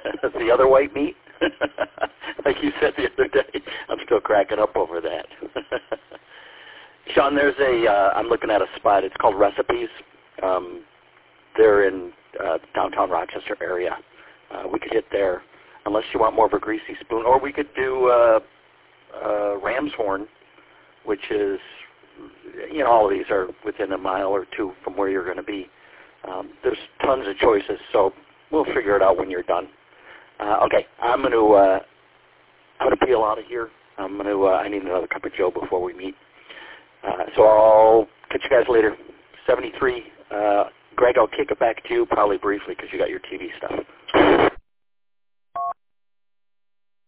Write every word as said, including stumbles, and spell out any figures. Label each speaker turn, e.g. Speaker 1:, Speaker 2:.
Speaker 1: the other white meat, like you said the other day. I'm still cracking up over that. Sean, there's a, uh, I'm looking at a spot. It's called Recipes. Um, they're in uh, downtown Rochester area. Uh, we could hit there, unless you want more of a greasy spoon. Or we could do uh, uh, Ram's Horn, which is, you know, all of these are within a mile or two from where you're going to be. Um, there's tons of choices, so we'll figure it out when you're done. Uh, okay, I'm going to uh, I'm going to peel out of here. I'm going to. Uh, I need another cup of Joe before we meet. Uh, so I'll catch you guys later. seventy-three. Uh, Greg, I'll kick it back to you probably briefly because you got your T V stuff.